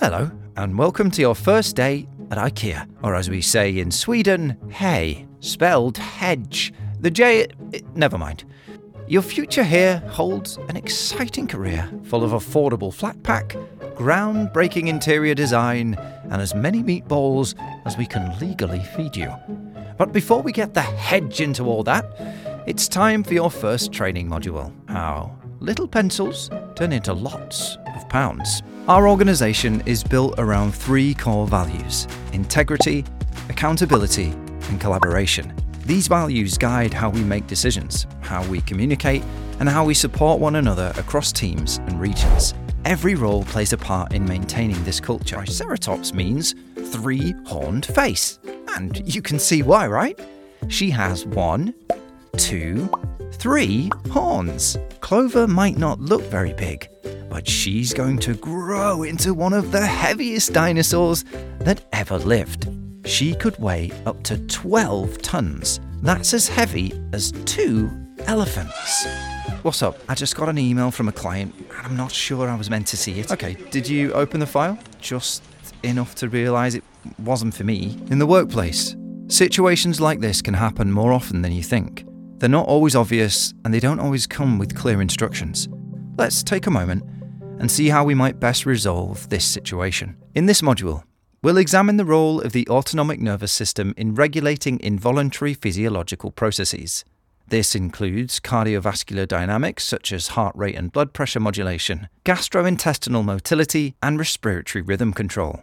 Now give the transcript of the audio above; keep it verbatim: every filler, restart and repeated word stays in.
Hello, and welcome to your first day at IKEA, or as we say in Sweden, hey, spelled hedge. The J, it, it, never mind. Your future here holds an exciting career full of affordable flat pack, groundbreaking interior design, and as many meatballs as we can legally feed you. But before we get the hedge into all that, it's time for your first training module. How little pencils turn into lots of pounds. Our organisation is built around three core values: integrity, accountability, and collaboration. These values guide how we make decisions, how we communicate, and how we support one another across teams and regions. Every role plays a part in maintaining this culture. Triceratops means three-horned face. And you can see why, right? She has one, two, three horns. Clover might not look very big, but she's going to grow into one of the heaviest dinosaurs that ever lived. She could weigh up to twelve tons. That's as heavy as two elephants. What's up? I just got an email from a client and I'm not sure I was meant to see it. Okay, did you open the file? Just enough to realise it wasn't for me. In the workplace, situations like this can happen more often than you think. They're not always obvious and they don't always come with clear instructions. Let's take a moment and see how we might best resolve this situation. In this module, we'll examine the role of the autonomic nervous system in regulating involuntary physiological processes. This includes cardiovascular dynamics such as heart rate and blood pressure modulation, gastrointestinal motility, and respiratory rhythm control.